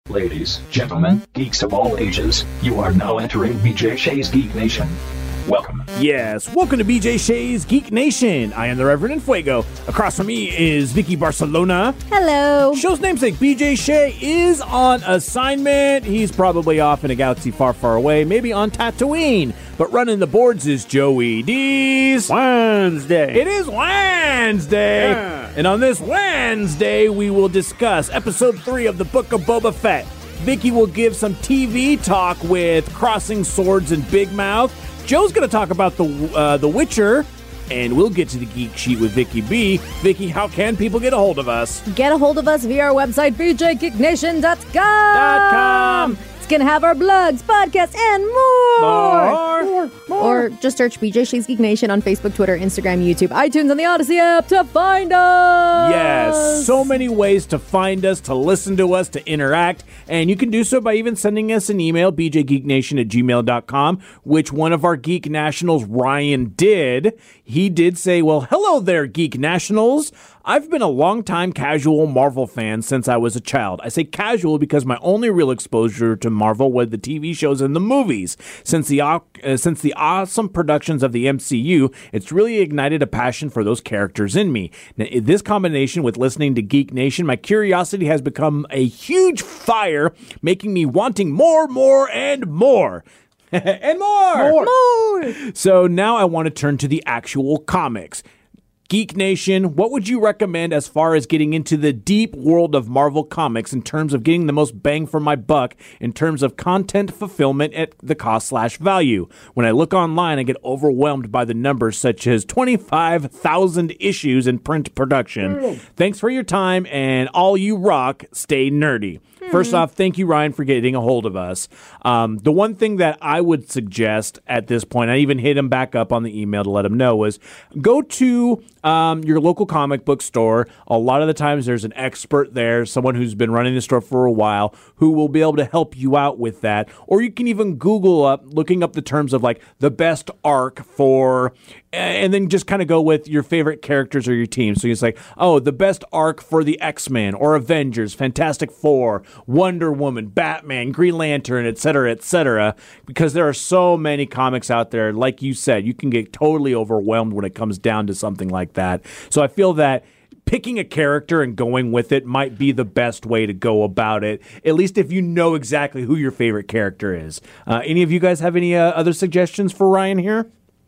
Ladies, gentlemen, geeks of all ages, you are now entering BJ Shea's Geek Nation. Welcome. Yes, welcome to BJ Shea's Geek Nation. I am the Reverend Fuego. Across from me is Vicky Barcelona. Hello. Show's namesake BJ Shea is on assignment. He's probably off in a galaxy far, far away, maybe on Tatooine. But running the boards is Joey D's Wednesday. It is Wednesday. Yeah. And on this Wednesday, we will discuss episode 3 of the Book of Boba Fett. Vicky will give some TV talk with Crossing Swords and Big Mouth. Joe's going to talk about the Witcher, and we'll get to the Geek Sheet with Vicky B. Vicky, how can people get a hold of us? Get a hold of us via our website, bjgeeknation.com. It's going to have our blogs, podcasts, and more. Or just search BJ Shea's Geek Nation on Facebook, Twitter, Instagram, YouTube, iTunes, and the Odyssey app to find us. Yes, so many ways to find us, to listen to us, to interact. And you can do so by even sending us an email, bjgeeknation@gmail.com, which one of our Geek Nationals, Ryan, did. He did say, well, hello there, Geek Nationals. I've been a longtime casual Marvel fan since I was a child. I say casual because my only real exposure to Marvel was the TV shows and the movies. Since the awesome productions of the MCU, it's really ignited a passion for those characters in me. Now, this combination with listening to Geek Nation, my curiosity has become a huge fire, making me wanting more, and more. And more! So now I want to turn to the actual comics. Geek Nation, what would you recommend as far as getting into the deep world of Marvel Comics in terms of getting the most bang for my buck in terms of content fulfillment at the cost/value? When I look online, I get overwhelmed by the numbers such as 25,000 issues in print production. Thanks for your time, and all you rock, stay nerdy. First off, thank you, Ryan, for getting a hold of us. The one thing that I would suggest at this point, I even hit him back up on the email to let him know, was go to your local comic book store. A lot of the times there's an expert there, someone who's been running the store for a while, who will be able to help you out with that. Or you can even Google looking up the terms of like the best arc for, and then just kind of go with your favorite characters or your team. So it's like, oh, the best arc for the X-Men or Avengers, Fantastic Four, Wonder Woman, Batman, Green Lantern, etc., because there are so many comics out there. Like you said, you can get totally overwhelmed when it comes down to something like that. So I feel that picking a character and going with it might be the best way to go about it, at least if you know exactly who your favorite character is. Any of you guys have any other suggestions for Ryan here?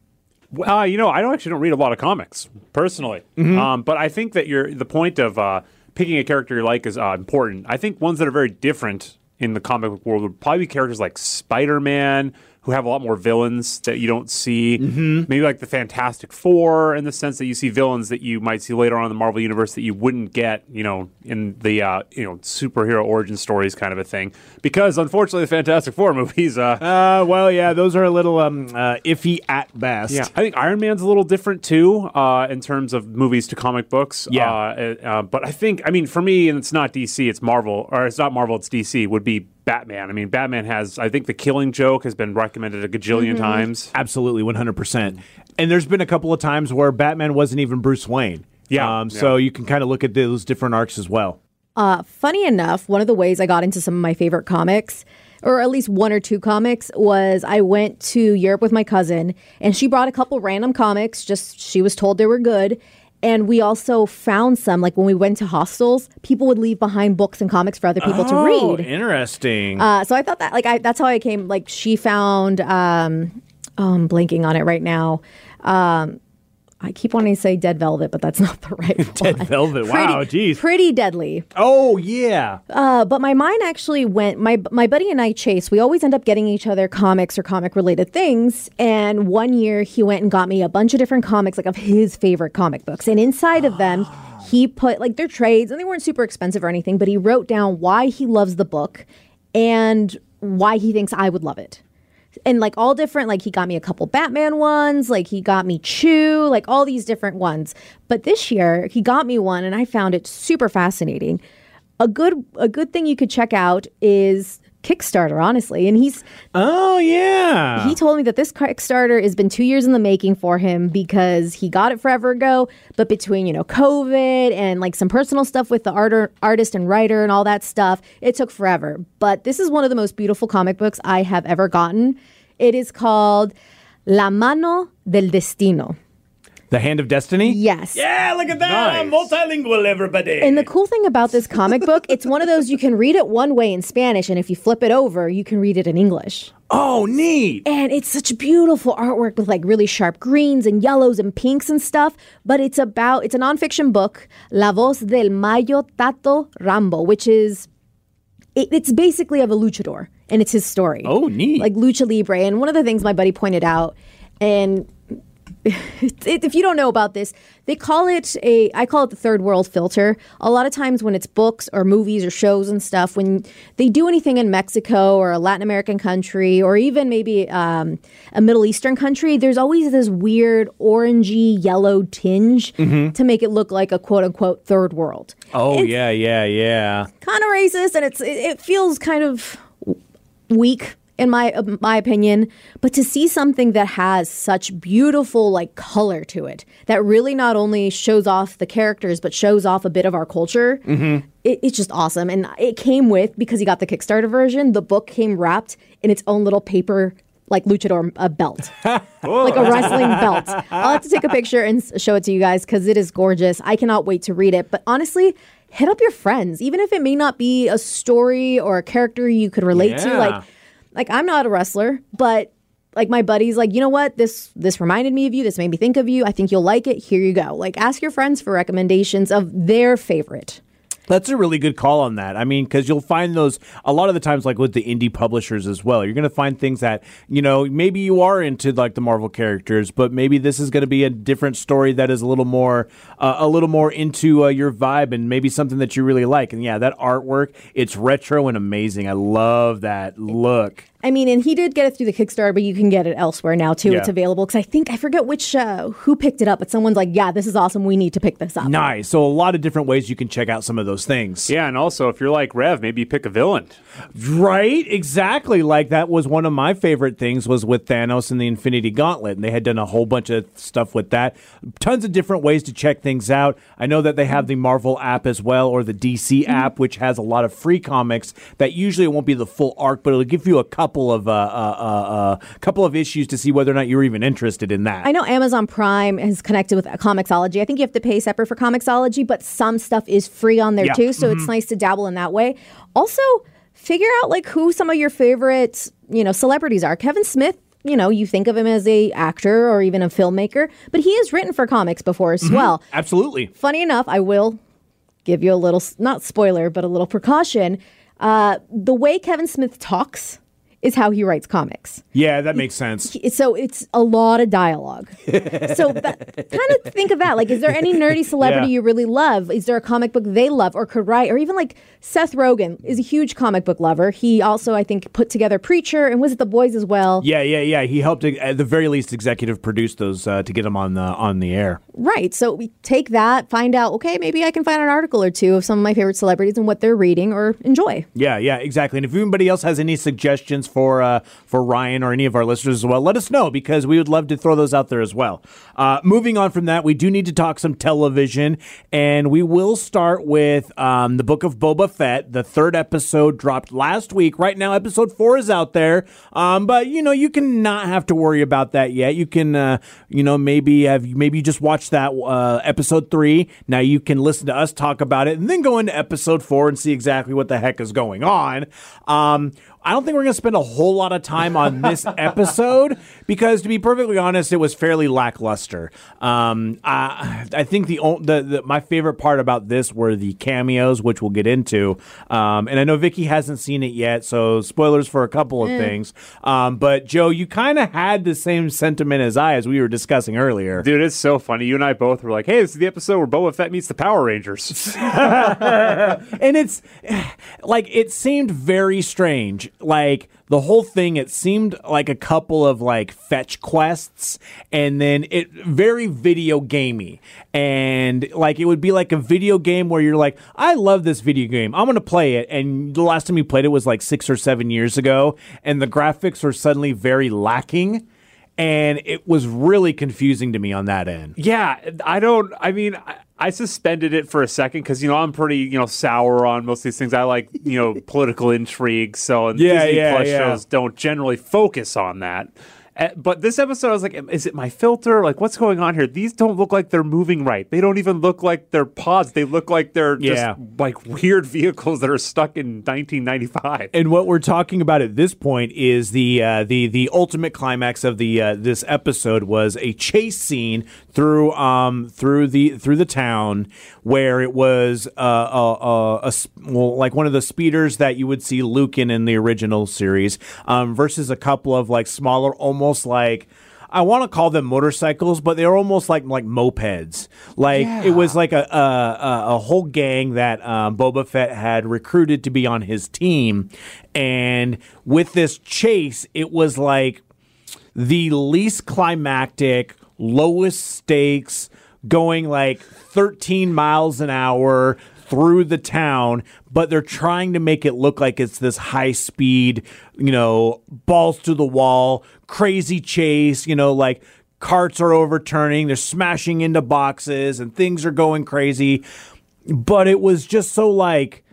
I don't read a lot of comics personally, but I think that the point of picking a character you like is important. I think ones that are very different in the comic book world would probably be characters like Spider-Man, who have a lot more villains that you don't see. Maybe like the Fantastic Four, in the sense that you see villains that you might see later on in the Marvel Universe that you wouldn't get, in the superhero origin stories kind of a thing. Because unfortunately, the Fantastic Four movies, those are a little iffy at best. Yeah, I think Iron Man's a little different too in terms of movies to comic books. Yeah, but I think, for me, and it's not DC, it's Marvel, or it's not Marvel, it's DC. Would be Batman. Batman has, I think The Killing Joke has been recommended a gajillion times. Absolutely, 100%. And there's been a couple of times where Batman wasn't even Bruce Wayne. So you can kind of look at those different arcs as well. Funny enough, one of the ways I got into some of my favorite comics, or at least one or two comics, was I went to Europe with my cousin, and she brought a couple random comics, just she was told they were good. And we also found some, like when we went to hostels, people would leave behind books and comics for other people to read. Interesting. So I thought that, that's how I came, she found, I'm blanking on it right now. I keep wanting to say Dead Velvet, but that's not the right one. Dead Velvet, wow, geez. Pretty Deadly. Oh, yeah. But my mind actually went, my buddy and I, Chase, we always end up getting each other comics or comic-related things. And one year, he went and got me a bunch of different comics, of his favorite comic books. And inside of them, he put, they're trades, and they weren't super expensive or anything, but he wrote down why he loves the book and why he thinks I would love it. And all different, he got me a couple Batman ones, he got me Chew, all these different ones. But this year he got me one, and I found it super fascinating. A good thing you could check out is Kickstarter, honestly. And he told me that this Kickstarter has been 2 years in the making for him because he got it forever ago. But between, COVID and like some personal stuff with the artist and writer and all that stuff, it took forever. But this is one of the most beautiful comic books I have ever gotten. It is called La Mano del Destino. The Hand of Destiny? Yes. Yeah, look at that. I'm multilingual, everybody. And the cool thing about this comic book, it's one of those you can read it one way in Spanish, and if you flip it over, you can read it in English. Oh, neat. And it's such beautiful artwork with like really sharp greens and yellows and pinks and stuff. But it's a nonfiction book, La Voz del Mayo Tato Rambo, which is, it's basically of a luchador, and it's his story. Oh, neat. Like Lucha Libre. And one of the things my buddy pointed out, and if you don't know about this, I call it the third world filter. A lot of times when it's books or movies or shows and stuff, when they do anything in Mexico or a Latin American country or even maybe a Middle Eastern country, there's always this weird orangey yellow tinge to make it look like a quote unquote third world. Oh, it's yeah. kind of racist, and it feels kind of weak in my opinion, but to see something that has such beautiful like color to it, that really not only shows off the characters but shows off a bit of our culture, it's just awesome. And it came with, because he got the Kickstarter version, the book came wrapped in its own little paper like luchador belt, like a wrestling belt. I'll have to take a picture and show it to you guys because it is gorgeous. I cannot wait to read it. But honestly, hit up your friends, even if it may not be a story or a character you could relate to. Like I'm not a wrestler, but like my buddy's like, you know what? This reminded me of you. This made me think of you. I think you'll like it. Here you go. Like ask your friends for recommendations of their favorite. That's a really good call on that. I mean, because you'll find those a lot of the times, like with the indie publishers as well. You're going to find things that, maybe you are into like the Marvel characters, but maybe this is going to be a different story that is a little more into your vibe and maybe something that you really like. And yeah, that artwork, it's retro and amazing. I love that look. I mean, and he did get it through the Kickstarter, but you can get it elsewhere now, too. Yeah. It's available. Because I forget who picked it up, but someone's like, yeah, this is awesome. We need to pick this up. Nice. So a lot of different ways you can check out some of those things. Yeah, and also, if you're like Rev, maybe you pick a villain. Right? Exactly. Like that was one of my favorite things was with Thanos and the Infinity Gauntlet. And they had done a whole bunch of stuff with that. Tons of different ways to check things out. I know that they have the Marvel app as well, or the DC app, which has a lot of free comics that usually won't be the full arc, but it'll give you a couple of issues to see whether or not you're even interested in that. I know Amazon Prime is connected with Comixology. I think you have to pay separate for Comixology, but some stuff is free on there too, so it's nice to dabble in that way. Also, figure out like who some of your favorite, celebrities are. Kevin Smith, you think of him as a actor or even a filmmaker, but he has written for comics before as well. Absolutely. Funny enough, I will give you a little, not spoiler, but a little precaution. The way Kevin Smith talks is how he writes comics. Yeah, that makes sense. So it's a lot of dialogue. So kind of think of that. Like, is there any nerdy celebrity you really love? Is there a comic book they love or could write? Or even like Seth Rogen is a huge comic book lover. He also, I think, put together Preacher and was it The Boys as well? Yeah. He helped, at the very least, executive produce those to get them on the air. Right. So we take that, find out, okay, maybe I can find an article or two of some of my favorite celebrities and what they're reading or enjoy. Yeah, exactly. And if anybody else has any suggestions for Ryan or any of our listeners as well, let us know because we would love to throw those out there as well. Moving on from that, we do need to talk some television, and we will start with the Book of Boba Fett. The third episode dropped last week. Right now, episode 4 is out there, but you can not have to worry about that yet. You can, maybe you just watch that episode 3. Now you can listen to us talk about it, and then go into episode 4 and see exactly what the heck is going on. I don't think we're going to spend a whole lot of time on this episode because, to be perfectly honest, it was fairly lackluster. I think my favorite part about this were the cameos, which we'll get into. And I know Vicky hasn't seen it yet, so spoilers for a couple of things. But Joe, you kind of had the same sentiment as I, as we were discussing earlier. Dude, it's so funny. You and I both were like, hey, this is the episode where Boba Fett meets the Power Rangers. And it's like, it seemed very strange. like the whole thing, it seemed like a couple of like fetch quests, and then it very video gamey, and like it would be like a video game where you're like, I love this video game, I'm gonna play it, and the last time you played it was like 6 or 7 years ago, and the graphics were suddenly very lacking. And it was really confusing to me on that end. Yeah, I suspended it for a second because, I'm pretty, sour on most of these things. I like, political intrigue. So Disney Plus shows don't generally focus on that. But this episode, I was like, is it my filter? Like, what's going on here? These don't look like they're moving right. They don't even look like they're pods. They look like they're just like weird vehicles that are stuck in 1995. And what we're talking about at this point is the ultimate climax of the this episode was a chase scene through the town where it was like one of the speeders that you would see Luke in the original series versus a couple of like smaller, almost like, I want to call them motorcycles, but they're almost like mopeds. Like it was like a whole gang that Boba Fett had recruited to be on his team, and with this chase, it was like the least climactic, lowest stakes, going like 13 miles an hour through the town, but they're trying to make it look like it's this high speed, balls to the wall, crazy chase, like carts are overturning, they're smashing into boxes and things are going crazy. But it was just so like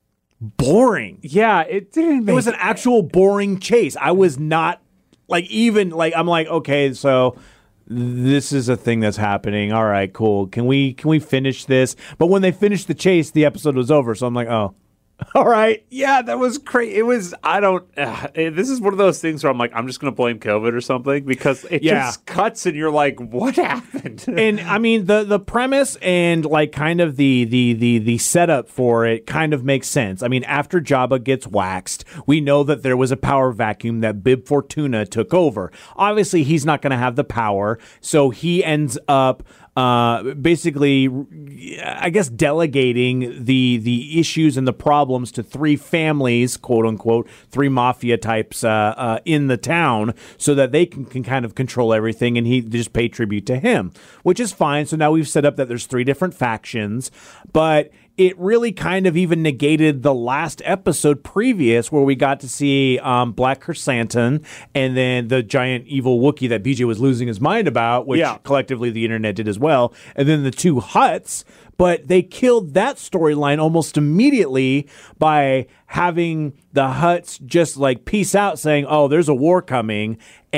boring. Yeah, it didn't It was an actual boring chase. I was not like, even like, I'm like, okay, so this is a thing that's happening. All right, cool. Can we finish this? But when they finished the chase, the episode was over. So I'm like, oh, all right. Yeah, that was crazy. It was, this is one of those things where I'm like, I'm just going to blame COVID or something, because it just cuts and you're like, what happened? And I mean, the premise and like kind of the setup for it kind of makes sense. I mean, after Jabba gets waxed, we know that there was a power vacuum that Bib Fortuna took over. Obviously, he's not going to have the power, so he ends up basically, I guess, delegating the issues and the problems to three families, quote unquote, three mafia types in the town, so that they can kind of control everything, and he just pay tribute to him, which is fine. So now we've set up that there's three different factions, but it really kind of even negated the last episode previous, where we got to see Black Chrysanthemum and then the giant evil Wookiee that BJ was losing his mind about, which collectively the internet did as well, and then the two Hutts. But they killed that storyline almost immediately by having the Hutts just like peace out, saying, oh, there's a war coming.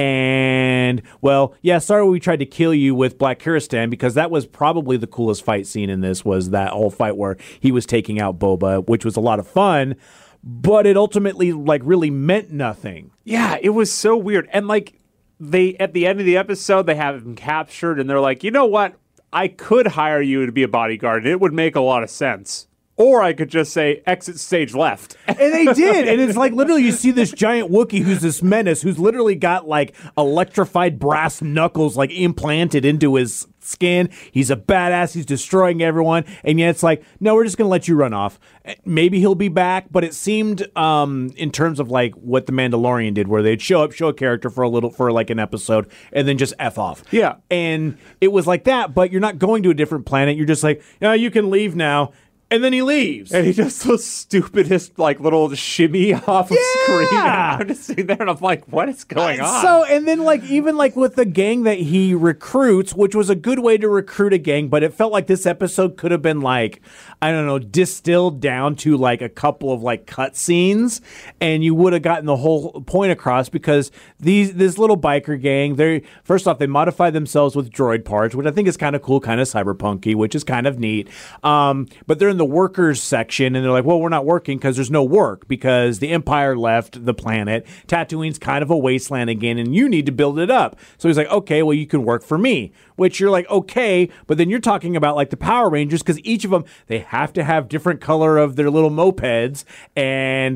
And, well, yeah, sorry we tried to kill you with Black Kiristan, because that was probably the coolest fight scene in this, was that whole fight where he was taking out Boba, which was a lot of fun. But it ultimately like really meant nothing. Yeah, it was so weird. And like they, at the end of the episode, they have him captured and they're like, you know what? I could hire you to be a bodyguard, and it would make a lot of sense. Or I could just say, exit stage left. And they did. And it's like, literally, you see this giant Wookiee who's this menace, who's literally got like electrified brass knuckles like implanted into his skin. He's a badass. He's destroying everyone. And yet it's like, no, we're just going to let you run off. Maybe he'll be back. But it seemed, in terms of like what The Mandalorian did, where they'd show a character for like an episode and then just F off. Yeah. And it was like that, but you're not going to a different planet. You're just like, no, you can leave now. And then he leaves. And he does the stupidest, like, little shimmy off of screen. And I'm just sitting there and I'm like, what is going on? So, and then, like, even, like, with the gang that he recruits, which was a good way to recruit a gang, but it felt like this episode could have been, like, I don't know, distilled down to, like, a couple of, like, cut scenes, and you would have gotten the whole point across, because this little biker gang, first off, they modify themselves with droid parts, which I think is kind of cool, kind of cyberpunky, which is kind of neat. But they're in the workers section, and they're like, well, we're not working because there's no work, because the Empire left the planet. Tatooine's kind of a wasteland again, and you need to build it up. So he's like, okay, well, you can work for me, which you're like, okay, but then you're talking about like the Power Rangers, because each of them, they have to have different color of their little mopeds, and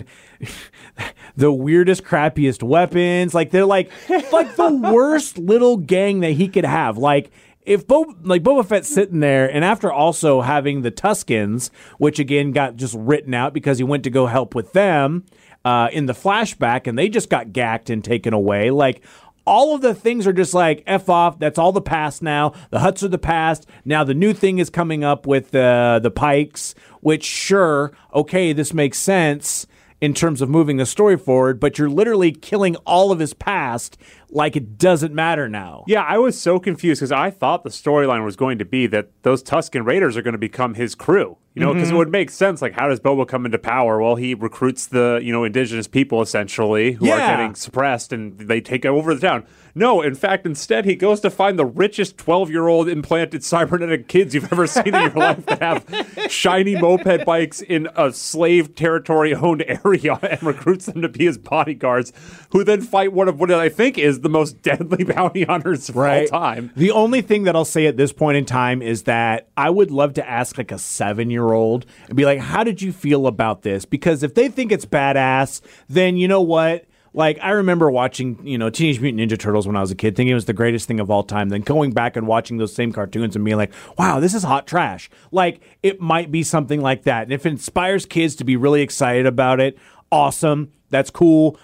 the weirdest, crappiest weapons. Like, they're like the worst little gang that he could have. Like, if Boba Fett's sitting there, and after also having the Tuskens, which again got just written out because he went to go help with them, in the flashback, and they just got gacked and taken away. Like, all of the things are just like, F off, that's all the past now. The Hutts are the past. Now the new thing is coming up with the Pikes, which, sure, okay, this makes sense in terms of moving the story forward, but you're literally killing all of his past like it doesn't matter now. Yeah, I was so confused because I thought the storyline was going to be that those Tusken Raiders are going to become his crew. You know, because it would make sense. Like, how does Boba come into power? Well, he recruits the, indigenous people, essentially, who are getting suppressed, and they take over the town. No, in fact, instead, he goes to find the richest 12-year-old implanted cybernetic kids you've ever seen in your life that have shiny moped bikes in a slave territory-owned area and recruits them to be his bodyguards, who then fight one of what I think is the most deadly bounty hunters of all time. The only thing that I'll say at this point in time is that I would love to ask like a 7-year-old and be like, how did you feel about this? Because if they think it's badass, then you know what? Like, I remember watching, Teenage Mutant Ninja Turtles when I was a kid, thinking it was the greatest thing of all time. Then going back and watching those same cartoons and being like, wow, this is hot trash. Like, it might be something like that. And if it inspires kids to be really excited about it, awesome. That's cool.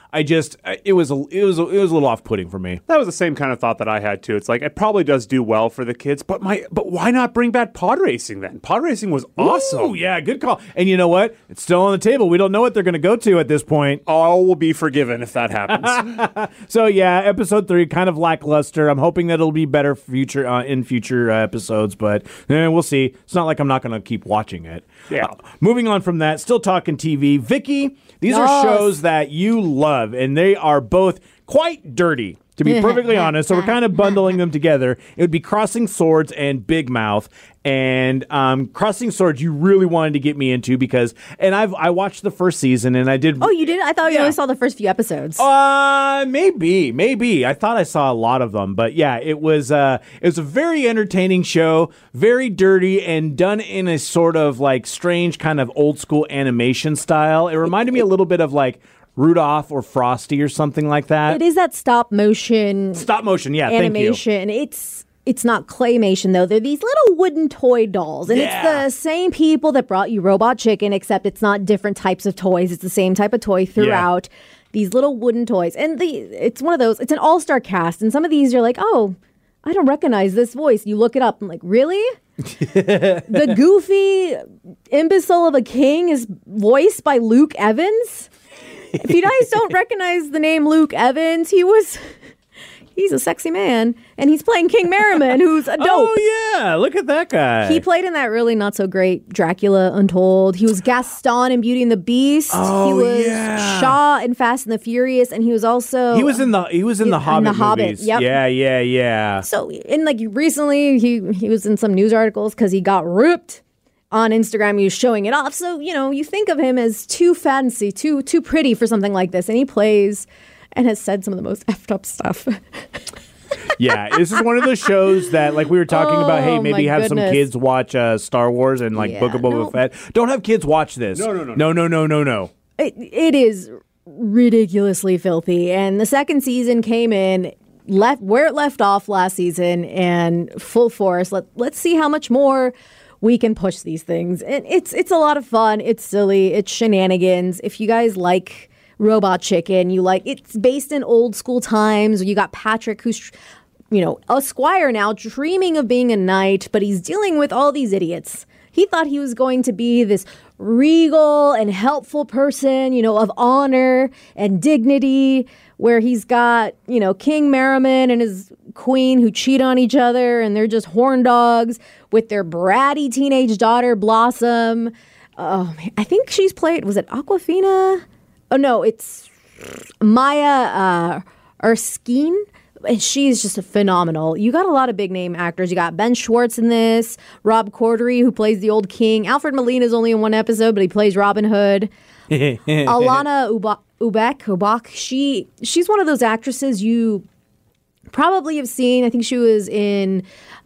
It was a little off-putting for me. That was the same kind of thought that I had too. It's like, it probably does do well for the kids, but why not bring back pod racing then? Pod racing was awesome. Ooh, yeah, good call. And you know what? It's still on the table. We don't know what they're going to go to at this point. All will be forgiven if that happens. So yeah, episode 3 kind of lackluster. I'm hoping that it'll be better in future episodes, but we'll see. It's not like I'm not going to keep watching it. Yeah. Moving on from that, still talking TV. Vicky, these are shows that you love, and they are both quite dirty, to be perfectly honest. So we're kind of bundling them together. It would be Crossing Swords and Big Mouth. And Crossing Swords, you really wanted to get me into because, and I watched the first season, and I did. Oh, you did? I thought you only saw the first few episodes. Maybe. I thought I saw a lot of them, but yeah, it was a very entertaining show, very dirty, and done in a sort of like strange kind of old school animation style. It reminded me a little bit of like Rudolph or Frosty or something like that. It is that stop motion, yeah, animation. Thank you. It's not claymation, though. They're these little wooden toy dolls. And it's the same people that brought you Robot Chicken, except it's not different types of toys. It's the same type of toy throughout. These little wooden toys. And it's one of those, it's an all-star cast. And some of these you're like, oh, I don't recognize this voice. You look it up. I'm like, really? The goofy imbecile of a king is voiced by Luke Evans? If you guys don't recognize the name Luke Evans, he's a sexy man, and he's playing King Merriman, who's a dope. Oh, yeah. Look at that guy. He played in that really not so great Dracula Untold. He was Gaston in Beauty and the Beast. Oh, he was yeah. Shaw in Fast and the Furious, and he was also... He was in the Hobbit movies. Yep. Yeah. So, and like recently, he was in some news articles because he got ripped on Instagram. He was showing it off. So, you think of him as too fancy, too pretty for something like this, and he plays... and has said some of the most effed up stuff. Yeah, this is one of those shows that, like we were talking about, hey, maybe have some kids watch Star Wars and like Book of Boba Fett. Don't have kids watch this. No. It is ridiculously filthy. And the second season came in, left where it left off last season, and full force. Let's see how much more we can push these things. And it's a lot of fun. It's silly. It's shenanigans. If you guys like Robot Chicken, it's based in old school times. You got Patrick, who's a squire now, dreaming of being a knight, but he's dealing with all these idiots. He thought he was going to be this regal and helpful person, of honor and dignity, where he's got, King Merriman and his queen who cheat on each other, and they're just horn dogs with their bratty teenage daughter, Blossom. I think she's played, was it Awkwafina? Oh, no, it's Maya Erskine. And she's just phenomenal. You got a lot of big name actors. You got Ben Schwartz in this, Rob Corddry, who plays the old king. Alfred Molina is only in one episode, but he plays Robin Hood. Alana Ubach, she's one of those actresses you probably have seen. I think she was in,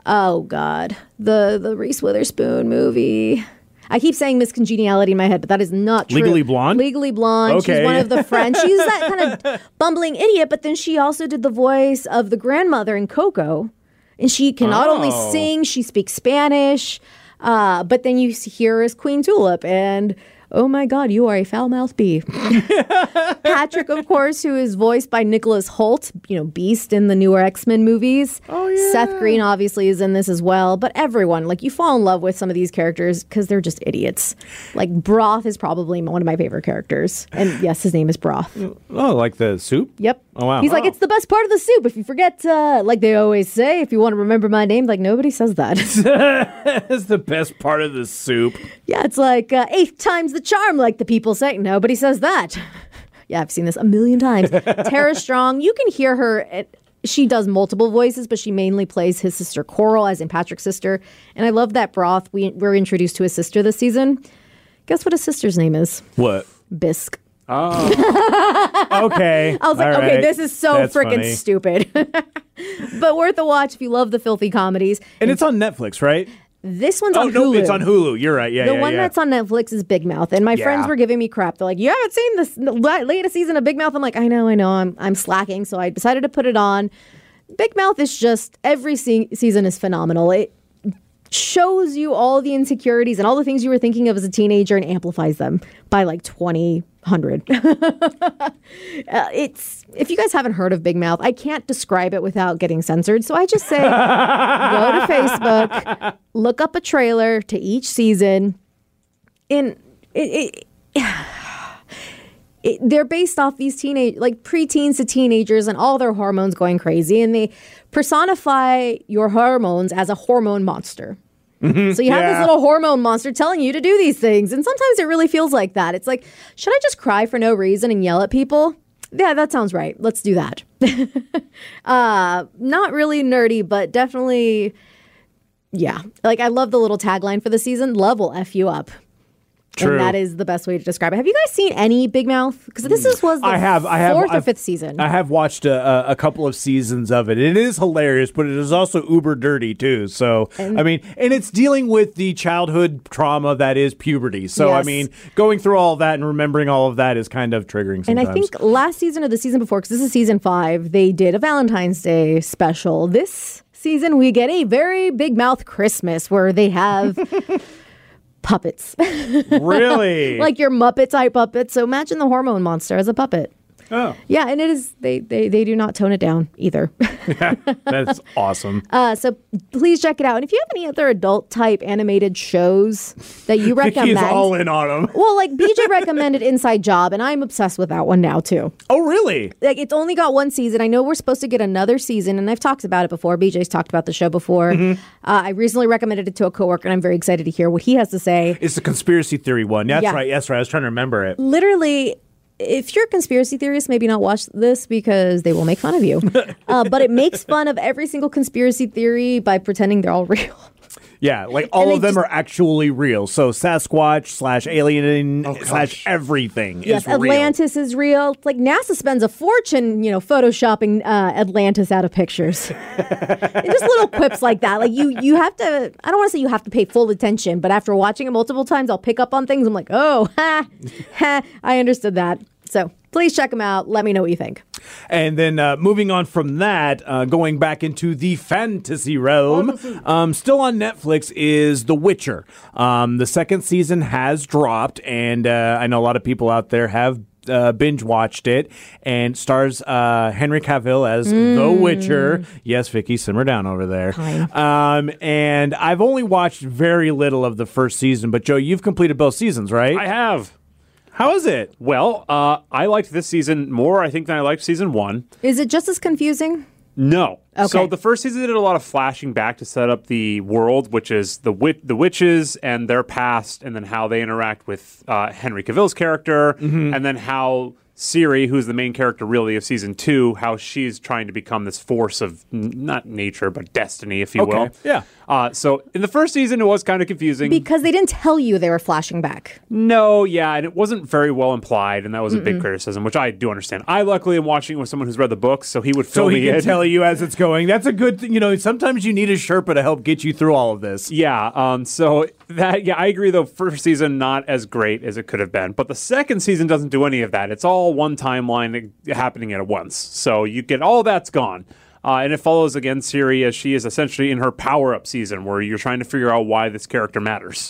the Reese Witherspoon movie. I keep saying Miss Congeniality in my head, but that is not true. Legally Blonde? Legally Blonde. Okay. She's one of the friends. She's that kind of bumbling idiot, but then she also did the voice of the grandmother in Coco. And she can not only sing, she speaks Spanish, but then you hear her as Queen Tulip. And oh my God, you are a foul-mouthed bee. Patrick, of course, who is voiced by Nicholas Hoult, Beast in the newer X-Men movies. Oh, yeah. Seth Green obviously is in this as well. But everyone, you fall in love with some of these characters because they're just idiots. Broth is probably one of my favorite characters. And yes, his name is Broth. Oh, like the soup? Yep. Oh, wow. He's like, it's the best part of the soup. If you forget, like they always say, if you want to remember my name, nobody says that. It's the best part of the soup. Yeah, it's like 8 times the charm, like the people say. Nobody says that. Yeah, I've seen this a million times. Tara Strong, you can hear her. She does multiple voices, but she mainly plays his sister Coral, as in Patrick's sister. And I love that Broth. We're introduced to his sister this season. Guess what his sister's name is? What? Bisque. Oh. Okay. I was like, All okay, right. this is so That's freaking funny. stupid. But worth a watch if you love the filthy comedies. And it's on Netflix, right? This one's Oh, on Hulu. no, it's on Hulu. You're right. Yeah, The yeah, one yeah. that's on Netflix is Big Mouth, and my friends were giving me crap. They're like, "You haven't seen this latest season of Big Mouth?" I'm like, "I know, I'm slacking." So I decided to put it on. Big Mouth is just every season is phenomenal. It shows you all the insecurities and all the things you were thinking of as a teenager and amplifies them by 2,000. It's if you guys haven't heard of Big Mouth, I can't describe it without getting censored. So I just say go to Facebook, look up a trailer to each season. And they're based off these preteens to teenagers and all their hormones going crazy, and they personify your hormones as a hormone monster. So you have this little hormone monster telling you to do these things. And sometimes it really feels like that. It's like, should I just cry for no reason and yell at people? Yeah, that sounds right. Let's do that. Not really nerdy, but definitely, yeah. I love the little tagline for the season, love will F you up. True. And that is the best way to describe it. Have you guys seen any Big Mouth? Because this was the fourth or fifth season. I have watched a couple of seasons of it. It is hilarious, but it is also uber dirty too. So, and it's dealing with the childhood trauma that is puberty. So, Yes. going through all that and remembering all of that is kind of triggering sometimes. And I think last season or the season before, because this is season 5, they did a Valentine's Day special. This season, we get a very Big Mouth Christmas where they have puppets. Really? Like your Muppet type puppets. So imagine the hormone monster as a puppet. Oh. Yeah, and it is, they do not tone it down either. That's awesome. So please check it out. And if you have any other adult type animated shows that you recommend. He's all in on them. Well, BJ recommended Inside Job, and I'm obsessed with that one now too. Oh, really? It's only got one season. I know we're supposed to get another season, and I've talked about it before. BJ's talked about the show before. Mm-hmm. I recently recommended it to a coworker, and I'm very excited to hear what he has to say. It's the conspiracy theory one. That's Yeah. right. That's right. I was trying to remember it. Literally, if you're a conspiracy theorist, maybe not watch this because they will make fun of you. But it makes fun of every single conspiracy theory by pretending they're all real. Yeah, all they of them are actually real. So Sasquatch / alien / everything Yes, is real. Atlantis is real. It's like NASA spends a fortune, photoshopping Atlantis out of pictures. And just little quips like that. You have to, I don't want to say you have to pay full attention, but after watching it multiple times, I'll pick up on things. I'm like, oh, I understood that. So please check them out. Let me know what you think. And then moving on from that, going back into the fantasy realm, still on Netflix is The Witcher. The second season has dropped, and I know a lot of people out there have binge watched it, and stars Henry Cavill as The Witcher. Yes, Vicky, simmer down over there. And I've only watched very little of the first season, but Joe, you've completed both seasons, right? I have. How is it? Well, I liked this season more, I think, than I liked season 1. Is it just as confusing? No. Okay. So the first season did a lot of flashing back to set up the world, which is the witches and their past, and then how they interact with Henry Cavill's character, and then how Ciri, who's the main character really of season 2, how she's trying to become this force of not nature, but destiny, if you will. Yeah. So in the first season, it was kind of confusing. Because they didn't tell you they were flashing back. No, yeah, and it wasn't very well implied, and that was a big criticism, which I do understand. I luckily am watching it with someone who's read the books, so he would fill So me he can in. tell you as it's going. That's a good thing. Sometimes you need a Sherpa to help get you through all of this. Yeah, so I agree, though, first season not as great as it could have been. But the second season doesn't do any of that. It's all one timeline happening at once. So you get all that's gone. And it follows, again, Ciri as she is essentially in her power-up season where you're trying to figure out why this character matters.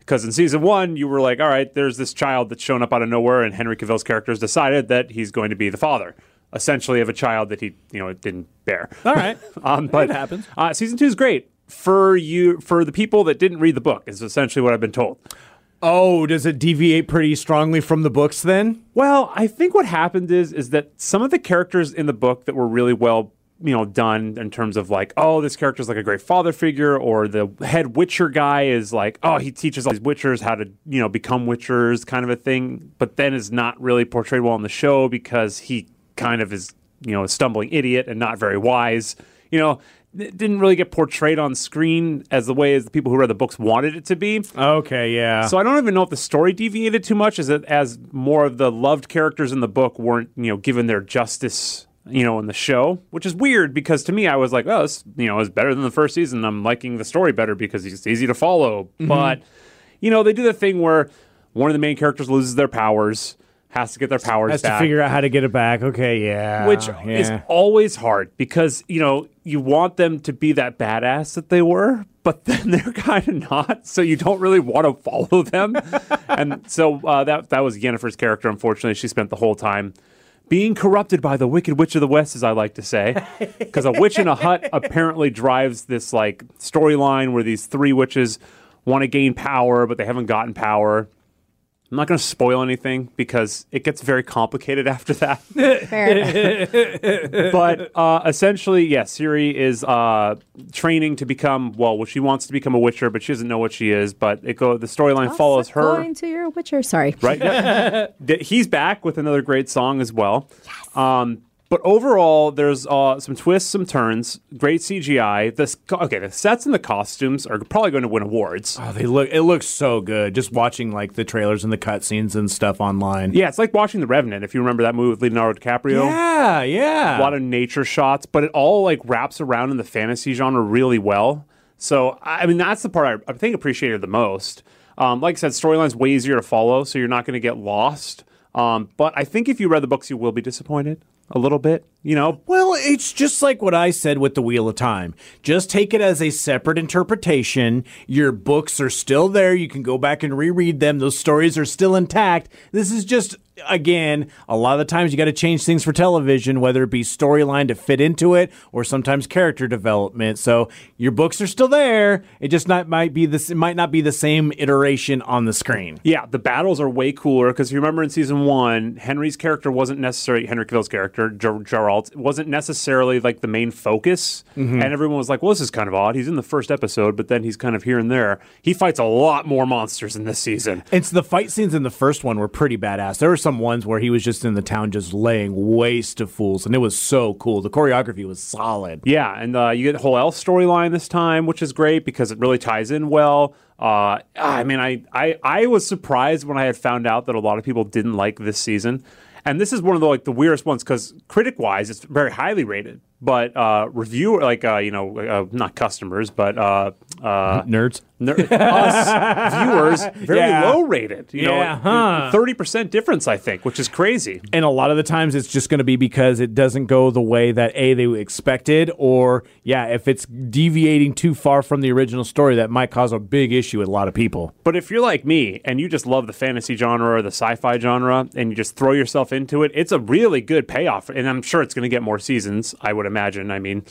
Because in season 1, you were like, all right, there's this child that's shown up out of nowhere, and Henry Cavill's character has decided that he's going to be the father, essentially, of a child that he, didn't bear. All right. But it happens. Season 2 is great for the people that didn't read the book, is essentially what I've been told. Oh, does it deviate pretty strongly from the books then? Well, I think what happened is that some of the characters in the book that were really well done in terms of like, oh, this character's like a great father figure, or the head Witcher guy is like, oh, he teaches all these Witchers how to, become Witchers kind of a thing, but then is not really portrayed well in the show because he kind of is, a stumbling idiot and not very wise. It didn't really get portrayed on screen as the way as the people who read the books wanted it to be. Okay, yeah. So I don't even know if the story deviated too much, as more of the loved characters in the book weren't, given their justice, in the show, which is weird because to me I was like, oh, this, is better than the first season. I'm liking the story better because it's easy to follow. Mm-hmm. But, they do the thing where one of the main characters loses their powers, has to get their powers back. Has to figure out how to get it back. Okay, yeah. Which is always hard because, you want them to be that badass that they were, but then they're kind of not, so you don't really want to follow them. And so that was Yennefer's character, unfortunately. She spent the whole time being corrupted by the Wicked Witch of the West, as I like to say, because a witch in a hut apparently drives this like storyline where these 3 witches want to gain power, but they haven't gotten power. I'm not going to spoil anything because it gets very complicated after that. Fair. But essentially, yes, Ciri is training to become, well, she wants to become a Witcher, but she doesn't know what she is. But the storyline follows her. Going to your Witcher. Sorry. Right? Yeah. He's back with another great song as well. Yes. But overall, there's some twists, some turns, great CGI. The sets and the costumes are probably going to win awards. Oh, it looks so good. Just watching like the trailers and the cutscenes and stuff online. Yeah, it's like watching The Revenant, if you remember that movie with Leonardo DiCaprio. Yeah. A lot of nature shots, but it all like wraps around in the fantasy genre really well. So, I mean, that's the part I think appreciated the most. Like I said, storyline's way easier to follow, so you're not going to get lost. But I think if you read the books, you will be disappointed. A little bit, Well, it's just like what I said with the Wheel of Time. Just take it as a separate interpretation. Your books are still there. You can go back and reread them. Those stories are still intact. This is just, again, a lot of the times you got to change things for television, whether it be storyline to fit into it or sometimes character development. So your books are still there. It just might not be the same iteration on the screen. Yeah, the battles are way cooler because you remember in season 1, Henry's character wasn't necessarily Henry Cavill's character. Geralt wasn't necessarily like the main focus, and everyone was like, well, this is kind of odd. He's in the first episode, but then he's kind of here and there. He fights a lot more monsters in this season. And so the fight scenes in the first one were pretty badass. There were some ones where he was just in the town just laying waste to fools, and it was so cool. The choreography was solid. Yeah, and you get the whole elf storyline this time, which is great because it really ties in well. I mean, I was surprised when I had found out that a lot of people didn't like this season. And this is one of the weirdest ones because critic-wise, it's very highly rated. But not customers, but nerds, us viewers, very low rated. 30% difference, I think, which is crazy. And a lot of the times, it's just going to be because it doesn't go the way that they expected, or if it's deviating too far from the original story, that might cause a big issue with a lot of people. But if you're like me and you just love the fantasy genre or the sci-fi genre, and you just throw yourself into it, it's a really good payoff. And I'm sure it's going to get more seasons, I would imagine. I mean,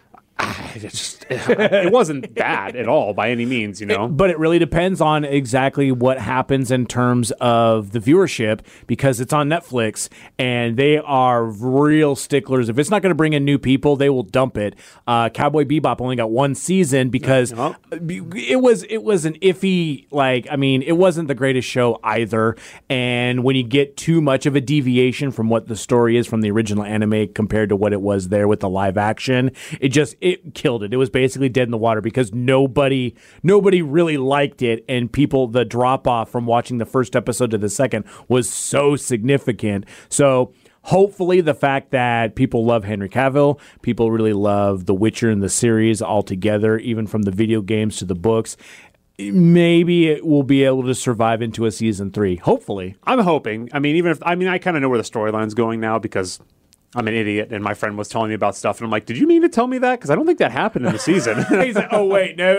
it wasn't bad at all by any means, But it really depends on exactly what happens in terms of the viewership because it's on Netflix and they are real sticklers. If it's not going to bring in new people, they will dump it. Cowboy Bebop only got 1 season because it was an iffy, it wasn't the greatest show either. And when you get too much of a deviation from what the story is from the original anime compared to what it was there with the live action, it killed it. It was basically dead in the water because nobody really liked it, and the drop off from watching the first episode to the second was so significant. So hopefully the fact that people love Henry Cavill, people really love The Witcher and the series altogether, even from the video games to the books, maybe it will be able to survive into a season 3. Hopefully. I'm hoping. I mean, I kind of know where the storyline's going now because I'm an idiot, and my friend was telling me about stuff, and I'm like, did you mean to tell me that? Because I don't think that happened in the season. He's like, oh, wait, no,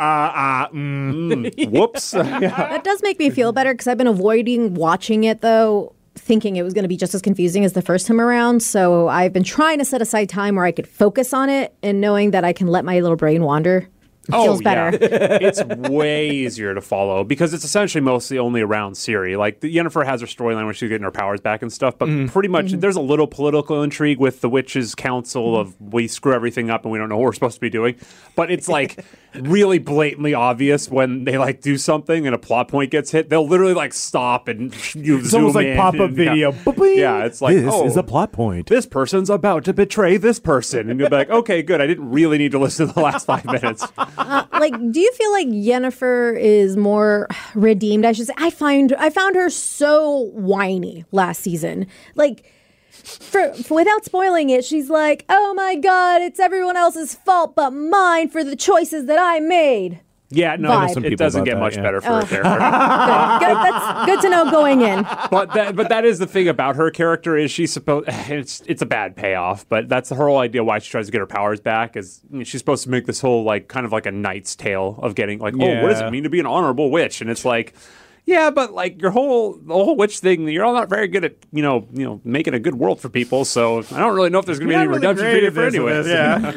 Whoops. That does make me feel better because I've been avoiding watching it, though, thinking it was going to be just as confusing as the first time around. So I've been trying to set aside time where I could focus on it and knowing that I can let my little brain wander. Feels better. It's way easier to follow because it's essentially mostly only around Ciri. Like, Yennefer has her storyline where she's getting her powers back and stuff, but pretty much there's a little political intrigue with the Witches' Council of we screw everything up and we don't know what we're supposed to be doing. But it's like really blatantly obvious when they like do something and a plot point gets hit. They'll literally like stop and you It's zoom almost like in pop-up and, video. Yeah, it's like, this is a plot point. This person's about to betray this person. And you'll be like, okay, good. I didn't really need to listen to the last 5 minutes. Do you feel like Yennefer is more redeemed? I should say. I found her so whiny last season. Like, for without spoiling it, she's like, "Oh my God, it's everyone else's fault but mine for the choices that I made." Yeah, no, Vibe. it doesn't get much better for her character. Good. That's good to know going in. But that is the thing about her character is she's supposed it's a bad payoff, but that's her whole idea why she tries to get her powers back is she's supposed to make this whole like kind of like a knight's tale of getting like, oh, what does it mean to be an honorable witch? And it's like, yeah, but like the whole witch thing, you're all not very good at making a good world for people. So I don't really know if there's going to be any redemption period for anyone. Yeah.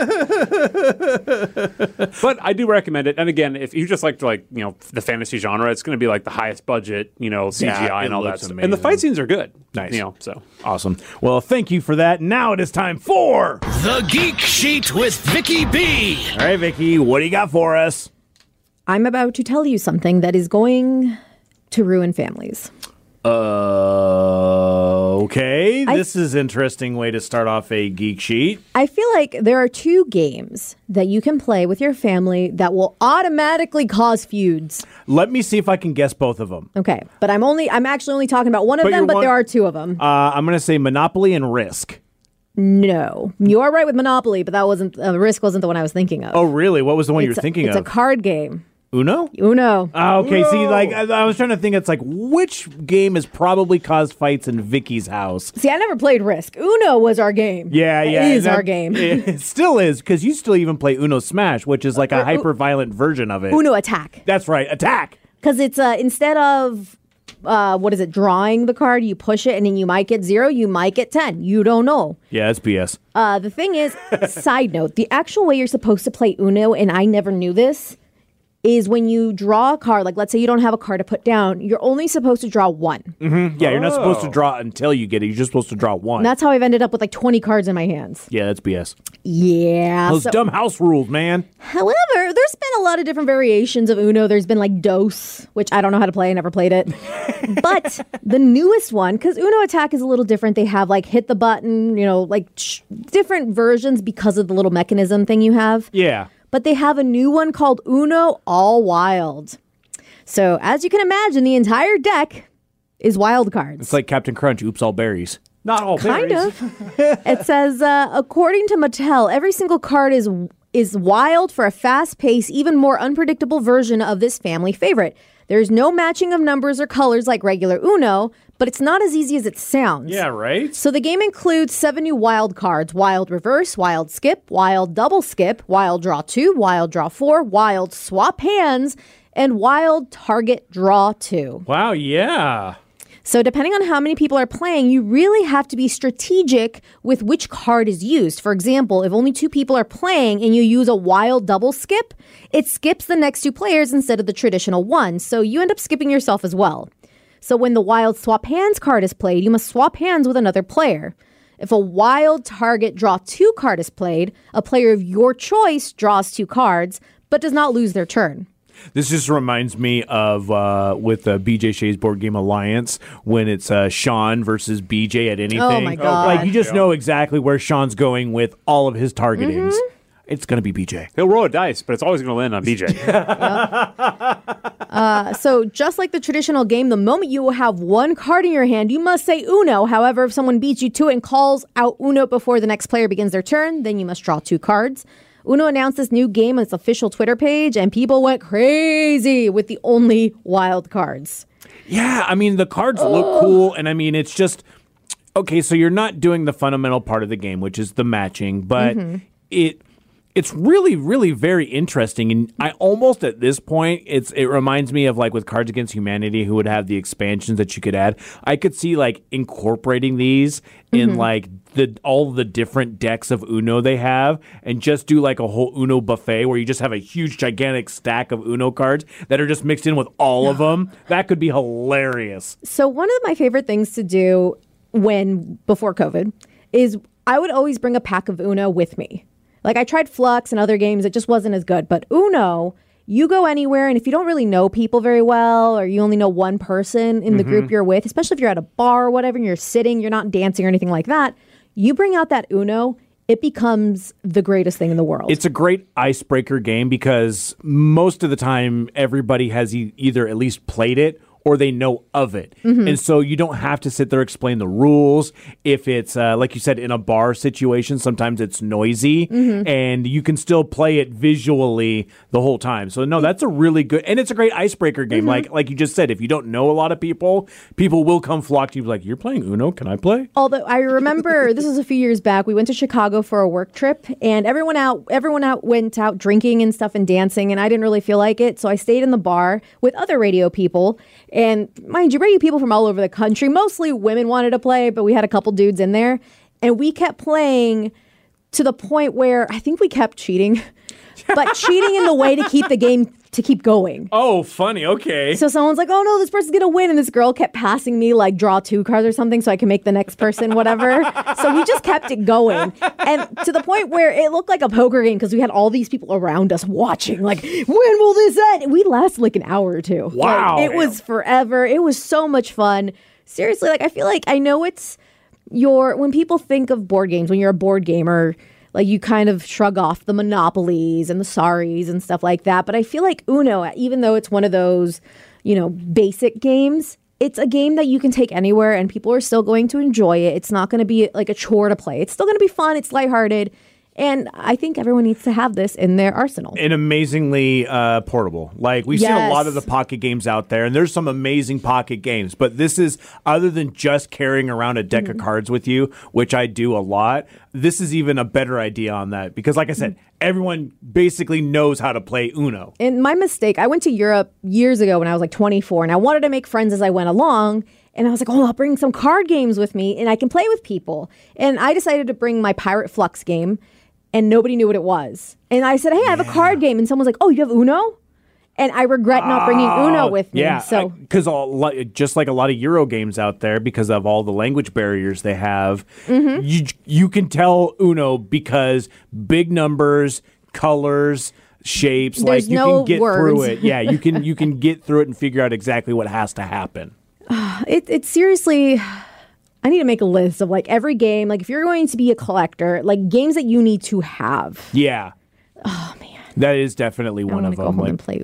But I do recommend it. And again, if you just like to the fantasy genre, it's going to be like the highest budget, CGI and all that stuff. And the fight scenes are good. Nice. So Awesome. Well, thank you for that. Now it is time for The Geek Sheet with Vicky B. All right, Vicky, what do you got for us? I'm about to tell you something that is going to ruin families. Okay. This is an interesting way to start off a geek sheet. I feel like there are 2 games that you can play with your family that will automatically cause feuds. Let me see if I can guess both of them. Okay, but I'm actually only talking about one of them, but there are 2 of them. I'm going to say Monopoly and Risk. No, you are right with Monopoly, but that wasn't Risk wasn't the one I was thinking of. Oh, really? What was the one you were thinking of? It's a card game. Uno? Uno. Okay, Uno. see, like I was trying to think, it's like which game has probably caused fights in Vicky's house? See, I never played Risk. Uno was our game. Yeah. It is our game. It still is, because you still even play Uno Smash, which is like a hyper-violent version of it. Uno Attack. That's right, Attack. Because it's instead of drawing the card, you push it and then you might get 0, you might get 10. You don't know. Yeah, that's BS. The thing is, side note, the actual way you're supposed to play Uno, and I never knew this, is when you draw a card, like let's say you don't have a card to put down, you're only supposed to draw 1. Mm-hmm. Yeah, you're not supposed to draw until you get it. You're just supposed to draw 1. And that's how I've ended up with like 20 cards in my hands. Yeah, that's BS. Yeah. Those dumb house rules, man. However, there's been a lot of different variations of Uno. There's been like Dos, which I don't know how to play. I never played it. But the newest one, because Uno Attack is a little different. They have like hit the button, different versions because of the little mechanism thing you have. Yeah. But they have a new one called Uno All Wild. So as you can imagine, the entire deck is wild cards. It's like Captain Crunch, oops, all berries. not all Kind berries. of. It says, according to Mattel, every single card is wild for a fast-paced, even more unpredictable version of this family favorite. There's no matching of numbers or colors like regular Uno, but it's not as easy as it sounds. Yeah, right? So the game includes 7 new wild cards: Wild Reverse, Wild Skip, Wild Double Skip, Wild Draw 2, Wild Draw 4, Wild Swap Hands, and Wild Target Draw 2. Wow, yeah. So depending on how many people are playing, you really have to be strategic with which card is used. For example, if only 2 people are playing and you use a wild double skip, it skips the next 2 players instead of the traditional one. So you end up skipping yourself as well. So when the wild swap hands card is played, you must swap hands with another player. If a wild target draw 2 card is played, a player of your choice draws 2 cards, but does not lose their turn. This just reminds me of with BJ Shea's Board Game Alliance when it's Sean versus BJ at anything. Oh, my God. Like, you just know exactly where Sean's going with all of his targetings. Mm-hmm. It's going to be BJ. He'll roll a dice, but it's always going to land on BJ. So just like the traditional game, the moment you have 1 card in your hand, you must say Uno. However, if someone beats you to it and calls out Uno before the next player begins their turn, then you must draw 2 cards. Uno announced this new game on its official Twitter page, and people went crazy with the only wild cards. Yeah, I mean, the cards look cool, and I mean, it's just... okay, so you're not doing the fundamental part of the game, which is the matching, but it's really, really very interesting. And I almost at this point, it reminds me of like with Cards Against Humanity, who would have the expansions that you could add. I could see like incorporating these in like all the different decks of Uno they have, and just do like a whole Uno buffet where you just have a huge, gigantic stack of Uno cards that are just mixed in with all of them. That could be hilarious. So one of my favorite things to do before COVID is I would always bring a pack of Uno with me. Like I tried Flux and other games, it just wasn't as good. But Uno, you go anywhere, and if you don't really know people very well, or you only know one person in the group you're with, especially if you're at a bar or whatever, and you're sitting, you're not dancing or anything like that, you bring out that Uno, it becomes the greatest thing in the world. It's a great icebreaker game because most of the time everybody has either at least played it or they know of it. And so you don't have to sit there explain the rules. If it's, like you said, in a bar situation, sometimes it's noisy, and you can still play it visually the whole time. So, no, that's a really good, and it's a great icebreaker game. Like you just said, if you don't know a lot of people will come flock to you like, you're playing Uno, can I play? Although I remember, this was a few years back, we went to Chicago for a work trip, and everyone went out drinking and stuff and dancing, and I didn't really feel like it. So I stayed in the bar with other radio people. And mind you, radio people from all over the country, mostly women wanted to play, but we had a couple dudes in there. And we kept playing to the point where I think we kept cheating, but cheating in the way to keep the game to keep going. Oh, funny. Okay. So someone's like, oh no, this person's going to win. And this girl kept passing me like draw 2 cards or something so I can make the next person whatever. So we just kept it going. And to the point where it looked like a poker game because we had all these people around us watching like, when will this end? We lasted like an hour or two. Wow. Like, it was forever. It was so much fun. Seriously, like I feel like I know it's when people think of board games, when you're a board gamer, like you kind of shrug off the Monopolies and the Saris and stuff like that. But I feel like Uno, even though it's one of those, basic games, it's a game that you can take anywhere and people are still going to enjoy it. It's not going to be like a chore to play. It's still going to be fun. It's lighthearted. And I think everyone needs to have this in their arsenal. And amazingly portable. Like, we've seen a lot of the pocket games out there, and there's some amazing pocket games. But this is, other than just carrying around a deck of cards with you, which I do a lot, this is even a better idea on that. Because, like I said, everyone basically knows how to play Uno. And my mistake, I went to Europe years ago when I was like 24, and I wanted to make friends as I went along. And I was like, I'll bring some card games with me, and I can play with people. And I decided to bring my Pirate Flux game. And nobody knew what it was. And I said, hey, I have a card game. And someone's like, oh, you have Uno? And I regret not bringing Uno with me. Yeah, so because just like a lot of Euro games out there, because of all the language barriers they have, you can tell Uno because big numbers, colors, shapes, There's you no can get words. through it. Yeah, you can get through it and figure out exactly what has to happen. It's seriously... I need to make a list of like every game. Like if you're going to be a collector, like games that you need to have. Yeah. Oh man, that is definitely one of them. them. Go home and play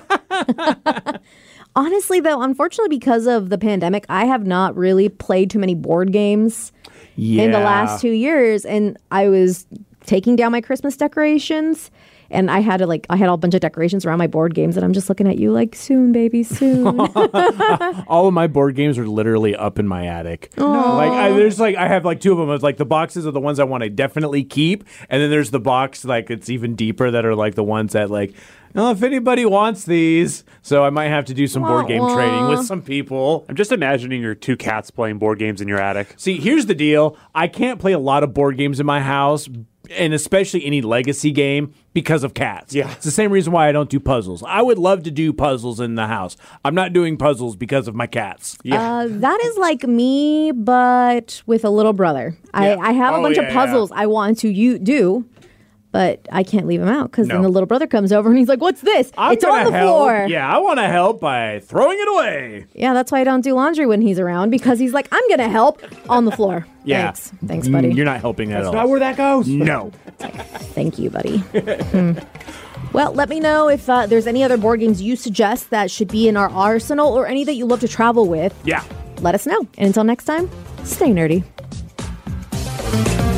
Uno. Honestly, though, unfortunately, because of the pandemic, I have not really played too many board games in the last 2 years, and I was taking down my Christmas decorations. And I had a whole bunch of decorations around my board games, and I'm just looking at you like, soon, baby, soon. All of my board games are literally up in my attic. Like I have like 2 of them. It's like the boxes are the ones I want to definitely keep, and then there's the box like it's even deeper that are like the ones that like, oh, if anybody wants these. So I might have to do some board game trading with some people. I'm just imagining your 2 cats playing board games in your attic. See, here's the deal. I can't play a lot of board games in my house, and especially any legacy game, because of cats. Yeah. It's the same reason why I don't do puzzles. I would love to do puzzles in the house. I'm not doing puzzles because of my cats. Yeah. That is like me, but with a little brother. Yeah. I have a bunch of puzzles I want to do, but I can't leave him out because then the little brother comes over and he's like, what's this? It's on the floor. Yeah, I want to help by throwing it away. Yeah, that's why I don't do laundry when he's around, because he's like, I'm going to help on the floor. Yeah. Thanks, buddy. You're not helping at all. That's not where that goes. No. Thank you, buddy. Well, let me know if there's any other board games you suggest that should be in our arsenal, or any that you love to travel with. Yeah. Let us know. And until next time, stay nerdy.